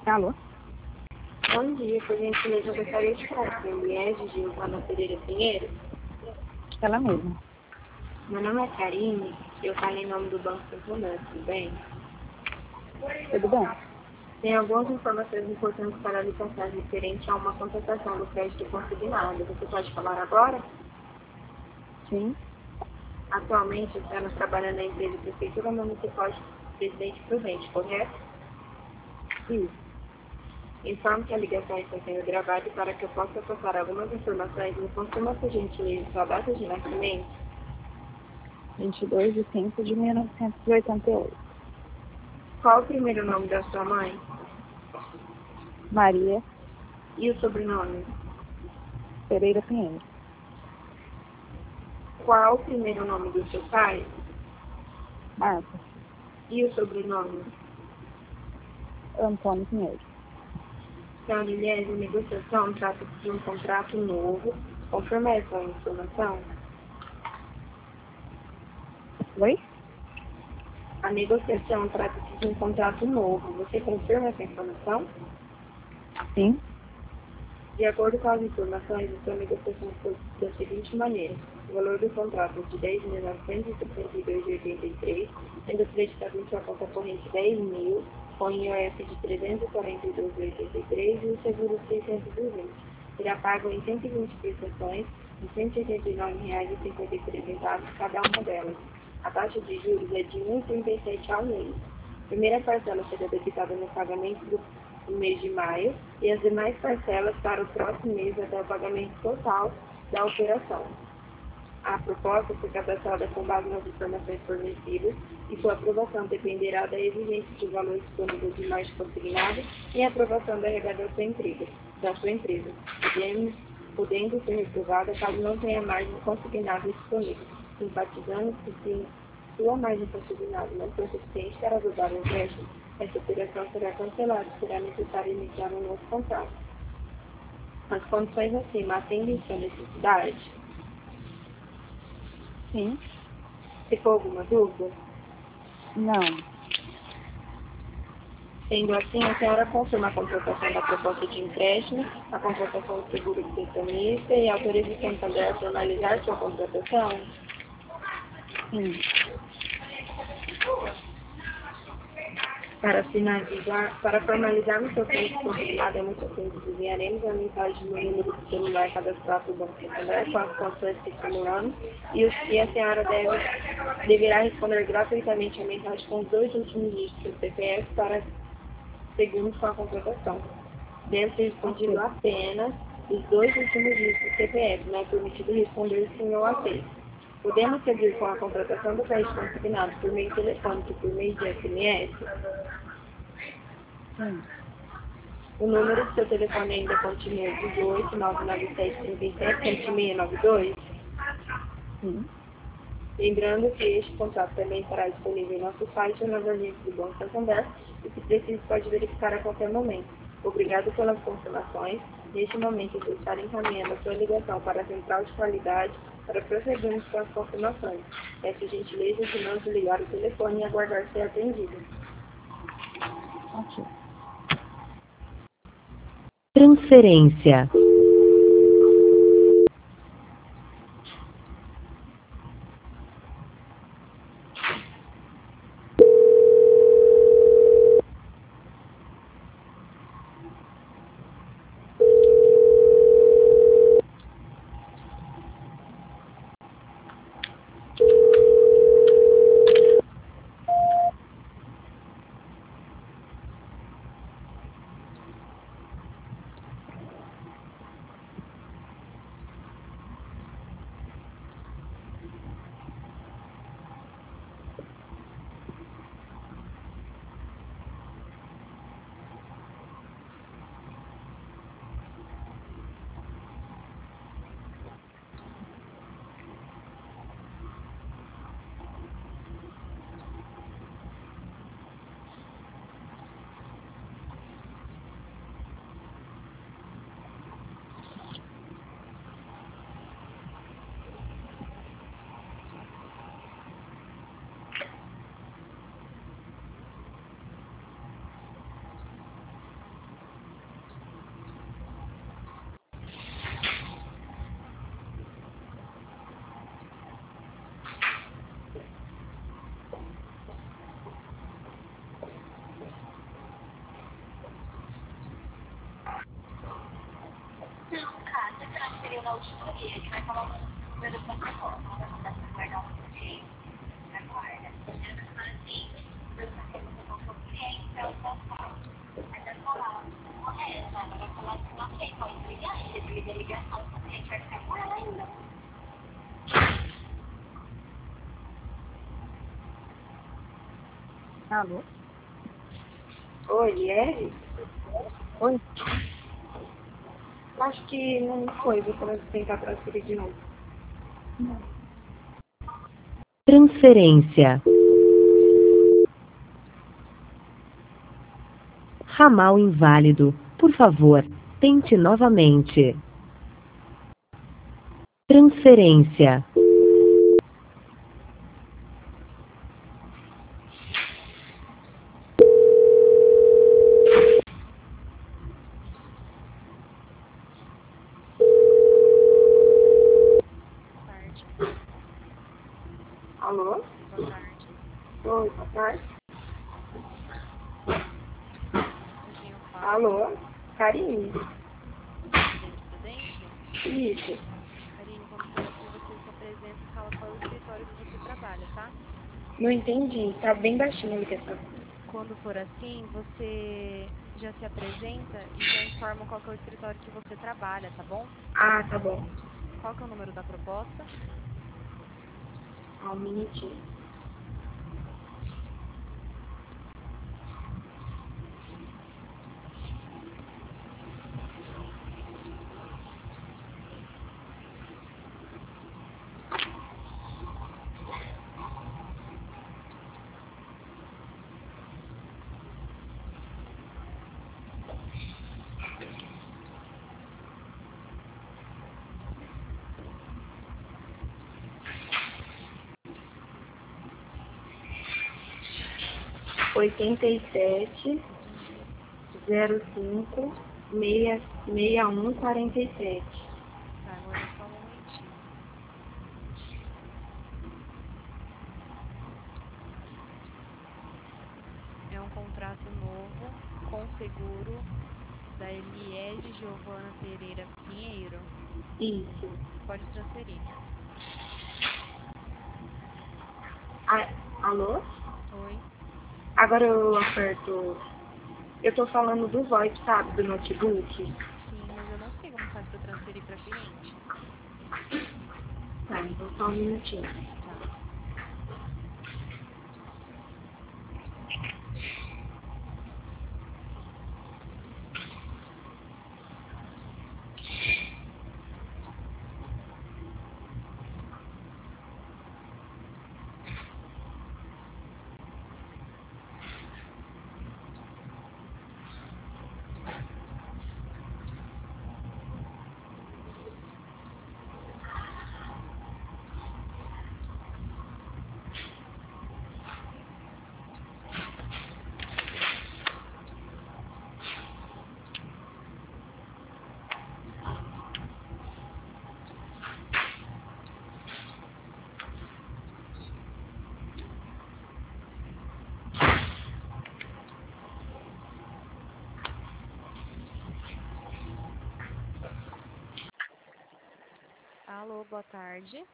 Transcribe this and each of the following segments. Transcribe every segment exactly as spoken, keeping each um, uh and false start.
Alô? Bom dia, por gentileza, eu gostaria de falar com a mulher de Giovana Pereira Pinheiro. Ela mesma. Meu nome é Karine, eu falo em nome do Banco Santander, tudo bem? Tudo bem? Tem algumas informações importantes para lhe passar referente a uma contratação do crédito consignado. Você pode falar agora? Sim. Atualmente, estamos trabalhando na empresa Prefeitura Municipal de Presidente Prudente, correto? Isso. Informo que a ligação está sendo gravada e para que eu possa passar algumas informações, me confirma por gentileza sua data de nascimento. vinte e dois de cinco de mil novecentos e oitenta e oito. Qual o primeiro nome da sua mãe? Maria E o sobrenome? Pereira Pinheiro. Qual o primeiro nome do seu pai? Marcos E o sobrenome? Antônio Pinheiro. Então, Liliane, a negociação trata-se de um contrato novo. Confirma essa informação? Oi? A negociação trata-se de um contrato novo. Você confirma essa informação? Sim. De acordo com as informações, a sua negociação foi da seguinte maneira. O valor do contrato é de dez mil novecentos e sessenta e dois vírgula oitenta e três, sendo acreditado em sua conta corrente dez mil, com I O F de trezentos e quarenta e dois vírgula oitenta e três e o seguro seiscentos e vinte. Será pago em cento e vinte prestações de cento e oitenta e nove reais e cinquenta e três centavos cada uma delas. A taxa de juros é de um vírgula trinta e sete ao mês. A primeira parcela será debitada no pagamento do no mês de maio e as demais parcelas para o próximo mês até o pagamento total da operação. A proposta foi cadastrada com base nas informações fornecidas e sua aprovação dependerá da exigência de valor disponível de margem consignada e a aprovação da regada da sua empresa, da sua empresa podendo, podendo ser reprovada caso não tenha margem consignada disponível, enfatizando que se sua margem consignada não for suficiente para aprovar o empréstimo, essa operação será cancelada e será necessário iniciar um novo contrato. As condições acima atendem sua necessidade? Sim. Ficou alguma dúvida? Não. Sendo assim, a senhora confirma a contratação da proposta de empréstimo, a contratação do seguro do pensionista e autoriza o Santander a formalizar sua contratação? Sim. Para finalizar, para formalizarmos seu crédito consignado, é muito simples. Enviaremos a mensagem no número do celular cadastrado do Banco Santander com as condições que simulamos e, os, e a senhora deve, deverá responder gratuitamente a mensagem com os dois últimos dígitos do C P F para seguirmos com a contratação. Deve ser respondido Ok. apenas os dois últimos dígitos do C P F, não é permitido responder sim ou a seis. Podemos seguir com a contratação do crédito consignado por meio telefônico e por meio de S M S? Sim. O número do seu telefone ainda continua dezoito, nove nove sete, trinta e sete, sete seis nove dois. Sim. Lembrando que este contrato também estará disponível em nosso site ou nas agências do Banco Santander e, se preciso, pode verificar a qualquer momento. Obrigado pelas confirmações. Neste momento, eu estarei encaminhando a sua ligação para a central de qualidade para prosseguirmos com as confirmações. Peço gentileza de não desligar o telefone e aguardar ser atendido. Ok. Transferência. Alô? Oi, Liege? Oi? Acho que não foi, vou tentar transferir de novo. Transferência. Ramal inválido. Por favor, tente novamente. Transferência. Alô? Boa tarde. Oi, boa tarde. Com quem eu falo? Alô? Karine? Presidente Prudente? Isso. Karine, quando for assim, você se apresenta e fala qual é o escritório que você trabalha, tá? Não entendi, tá bem baixinho a ligação. Quando for assim, você já se apresenta e já informa qual que é o escritório que você trabalha, tá bom? Ah, tá bom. Qual que é o número da proposta? Ah, um minutinho. oitenta e sete, Uhum. zero cinco, seis seis um, quarenta e sete. Tá, aguarda só um momentinho. É um contrato novo com seguro da Eliege Giovana Pereira Pinheiro. Isso. Pode transferir. Ah, alô? Oi? Agora eu aperto. Eu tô falando do VoIP, sabe? Do notebook. Sim, mas eu não sei como faz para transferir para cliente. Tá, então só um minutinho. Tá. Alô, boa tarde.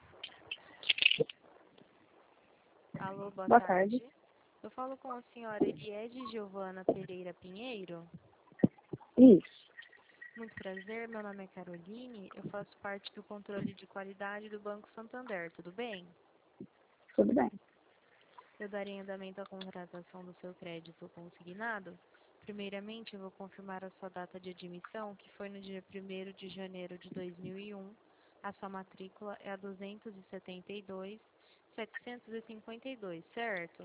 Alô, boa Boa tarde. tarde. Eu falo com a senhora Eliede Giovana Pereira Pinheiro. Isso, Muito prazer, meu nome é Caroline. Eu faço parte do controle de qualidade do Banco Santander, tudo bem? tudo bem. Eu darei andamento à contratação do seu crédito consignado. Primeiramente, eu vou confirmar a sua data de admissão, que foi no dia primeiro de janeiro de dois mil e um. A sua matrícula é a duzentos e setenta e dois, setecentos e cinquenta e dois, certo?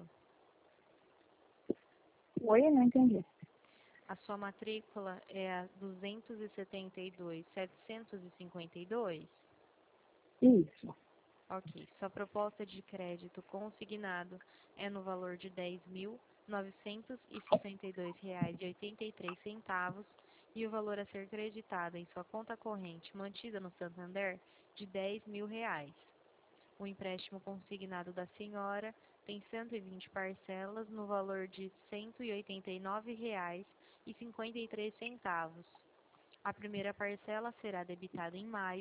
Oi, eu não entendi. A sua matrícula é a duzentos e setenta e dois, setecentos e cinquenta e dois? Isso, Ok. Sua proposta de crédito consignado é no valor de dez mil novecentos e sessenta e dois reais e oitenta e três centavos e o valor a ser creditado em sua conta corrente mantida no Santander de dez mil reais. O empréstimo consignado da senhora tem cento e vinte parcelas no valor de cento e oitenta e nove reais e cinquenta e três centavos. A primeira parcela será debitada em maio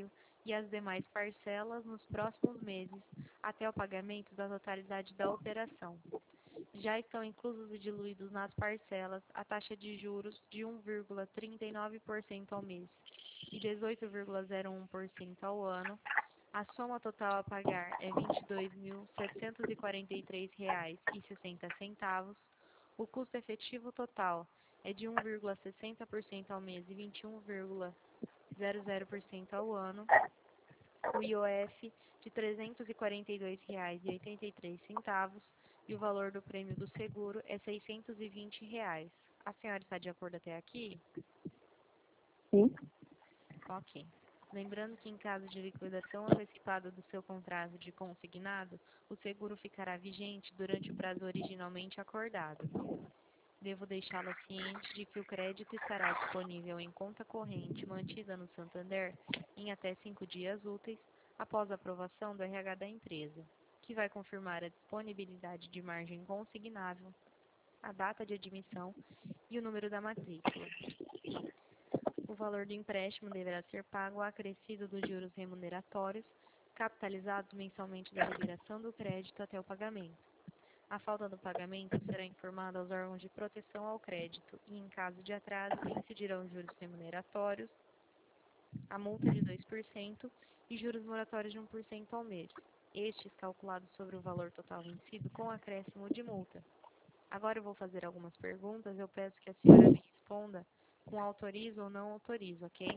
e as demais parcelas nos próximos meses, até o pagamento da totalidade da operação. Já estão inclusos e diluídos nas parcelas a taxa de juros de um vírgula trinta e nove por cento ao mês e dezoito vírgula zero um por cento ao ano. A soma total a pagar é vinte e dois mil, setecentos e quarenta e três reais e sessenta centavos. O custo efetivo total é de um vírgula sessenta por cento ao mês e vinte e um vírgula zero zero por cento ao ano. O I O F de trezentos e quarenta e dois reais e oitenta e três centavos e o valor do prêmio do seguro é seiscentos e vinte reais. A senhora está de acordo até aqui? Sim. Ok. Lembrando que em caso de liquidação antecipada do seu contrato de consignado, o seguro ficará vigente durante o prazo originalmente acordado. Devo deixá-la ciente de que o crédito estará disponível em conta corrente mantida no Santander em até cinco dias úteis após a aprovação do R H da empresa, que vai confirmar a disponibilidade de margem consignável, a data de admissão e o número da matrícula. O valor do empréstimo deverá ser pago acrescido dos juros remuneratórios, capitalizados mensalmente da liberação do crédito até o pagamento. A falta do pagamento será informada aos órgãos de proteção ao crédito e, em caso de atraso, incidirão juros remuneratórios, a multa de dois por cento e juros moratórios de um por cento ao mês, estes calculados sobre o valor total vencido com acréscimo de multa. Agora eu vou fazer algumas perguntas, eu peço que a senhora me responda com autorizo ou não autorizo, ok?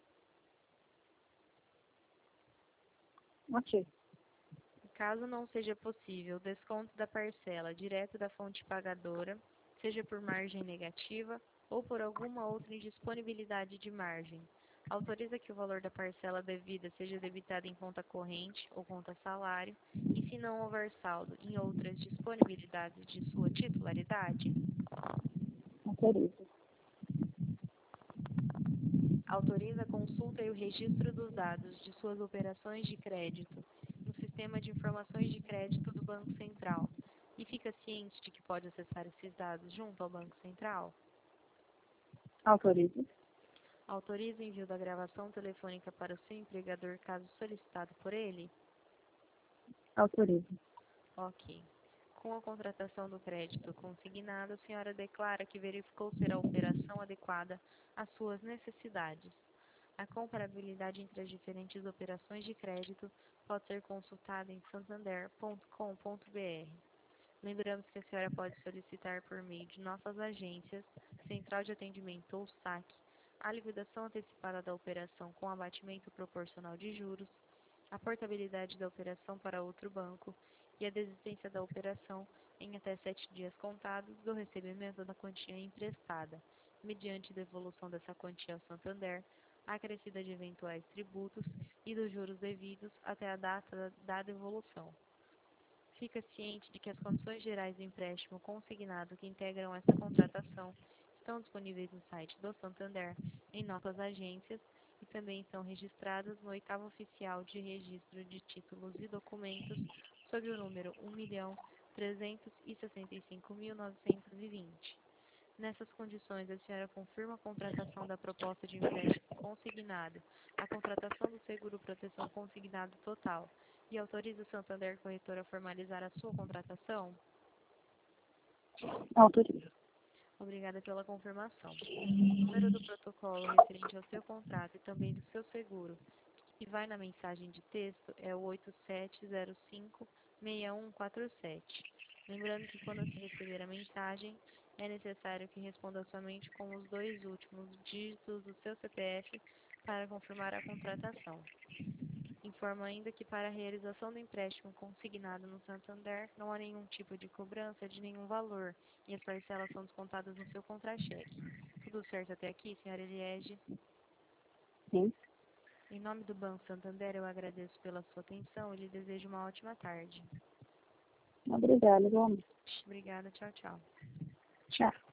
Ok. Caso não seja possível o desconto da parcela direto da fonte pagadora, seja por margem negativa ou por alguma outra indisponibilidade de margem, autoriza que o valor da parcela devida seja debitado em conta corrente ou conta salário e, se não houver saldo, em outras disponibilidades de sua titularidade? Autorizo. Autoriza a consulta e o registro dos dados de suas operações de crédito no Sistema de Informações de Crédito do Banco Central e fica ciente de que pode acessar esses dados junto ao Banco Central? Autorizo. Autoriza o envio da gravação telefônica para o seu empregador caso solicitado por ele? Autorizo. Ok. Com a contratação do crédito consignado, a senhora declara que verificou ser a operação adequada às suas necessidades. A comparabilidade entre as diferentes operações de crédito pode ser consultada em santander ponto com ponto br. Lembramos que a senhora pode solicitar por meio de nossas agências, Central de Atendimento ou SAC, a liquidação antecipada da operação com abatimento proporcional de juros, a portabilidade da operação para outro banco e a desistência da operação em até sete dias contados do recebimento da quantia emprestada, mediante devolução dessa quantia ao Santander, acrescida de eventuais tributos e dos juros devidos até a data da devolução. Fica ciente de que as condições gerais do empréstimo consignado que integram essa contratação estão disponíveis no site do Santander, em nossas agências, e também estão registradas no oitavo oficial de registro de títulos e documentos sob o número um milhão trezentos e sessenta e cinco mil novecentos e vinte. Nessas condições, a senhora confirma a contratação da proposta de empréstimo consignado, a contratação do seguro proteção consignado total e autoriza o Santander Corretora a formalizar a sua contratação? Autorizo. Obrigada pela confirmação. O número do protocolo referente ao seu contrato e também do seu seguro, que vai na mensagem de texto, é o oito sete zero cinco seis um quatro sete. Lembrando que quando você receber a mensagem, é necessário que responda somente com os dois últimos dígitos do seu C P F para confirmar a contratação. Informo ainda que para a realização do empréstimo consignado no Santander não há nenhum tipo de cobrança de nenhum valor e as parcelas são descontadas no seu contra-cheque. Tudo certo até aqui, senhora Eliege? Sim. Em nome do Banco Santander, eu agradeço pela sua atenção e lhe desejo uma ótima tarde. Obrigada, igualmente. Obrigada, tchau, tchau. Tchau.